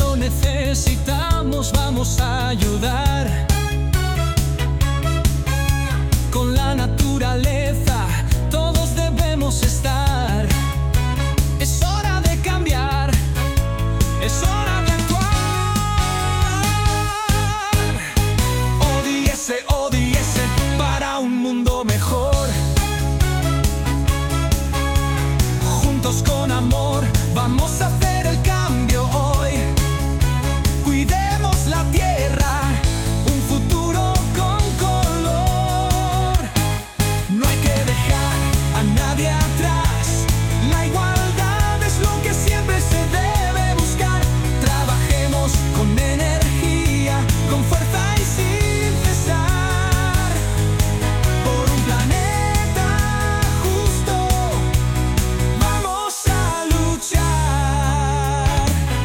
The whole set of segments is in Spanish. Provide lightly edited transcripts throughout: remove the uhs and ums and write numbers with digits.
lo necesitamos, vamos a ayudar. Con la naturaleza todos debemos estar. Es hora de cambiar, es hora de actuar. ODS para un mundo mejor. Juntos con amor vamos a hacer el cambio hoy. Cuidemos la tierra, un futuro con color. No hay que dejar a nadie atrás. La igualdad es lo que siempre se debe buscar. Trabajemos con energía, con fuerza y sin cesar. Por un planeta justo vamos a luchar.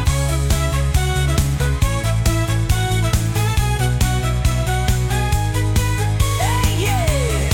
Hey, yeah.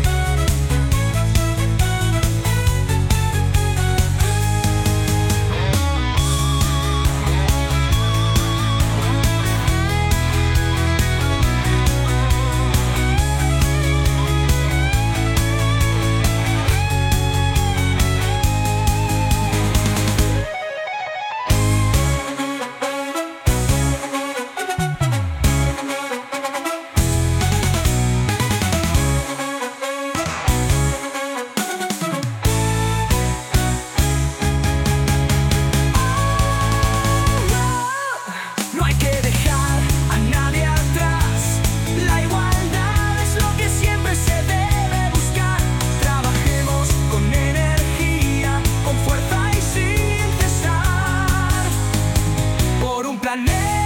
No hay que dejar a nadie atrás. La igualdad es lo que siempre se debe buscar. Trabajemos con energía, con fuerza y sin cesar. Por un planeta